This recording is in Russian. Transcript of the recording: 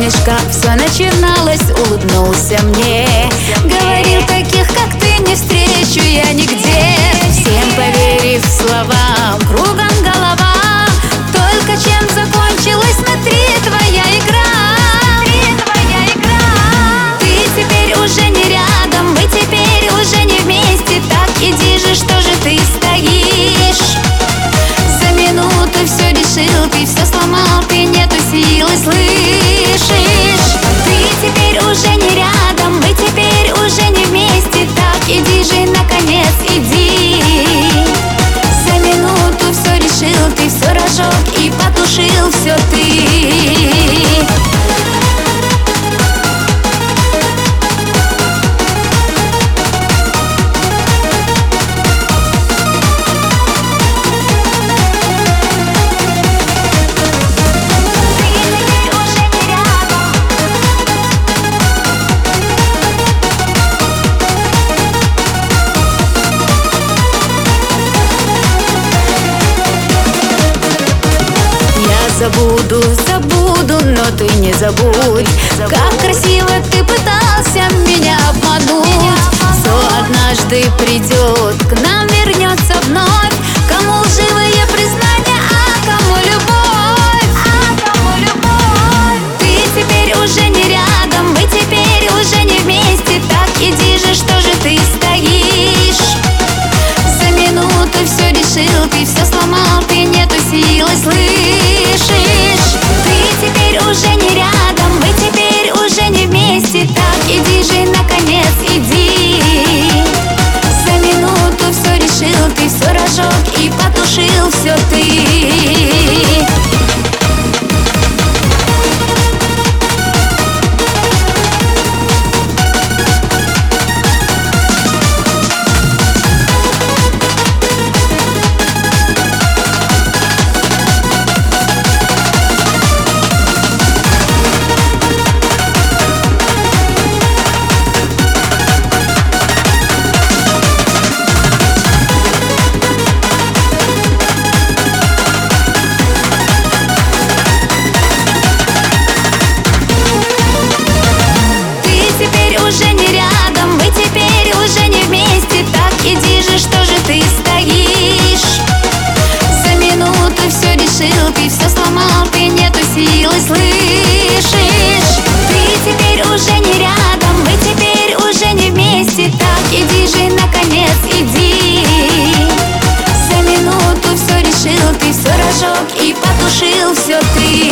помнишь, как все начиналось, улыбнулся мне. Говорил, таких как ты не встречу я нигде. Всем поверив словам, кругом голова. Только чем закончилась внутри твоя игра? Ты теперь уже не рядом, мы теперь уже не вместе. Так иди же, что же ты стоишь? За минуту все решил, ты все сломал, ты нету силы, слышишь? Ты теперь уже не рядом, мы теперь уже не вместе. Так иди же, наконец, иди. За минуту все решил, ты все разжег и потушил все ты. Забуду, но ты не забудь, как красиво ты пытался меня обмануть. Все однажды придет, к нам вернется вновь. Кому лживые признания, а кому любовь? Ты теперь уже не рядом, мы теперь уже не вместе. Так иди же, что же ты стоишь? За минуту все решил, ты все сломал, ты нету силы, слышишь? Ты теперь уже не рядом, мы теперь уже не вместе. Так иди же, наконец, иди. За минуту все решил, ты все разжег и потушил все ты. Ты все сломал, ты нету силы, слышишь? Ты теперь уже не рядом, мы теперь уже не вместе. Так иди же, наконец, иди. За минуту все решил, ты все разжег и потушил все ты.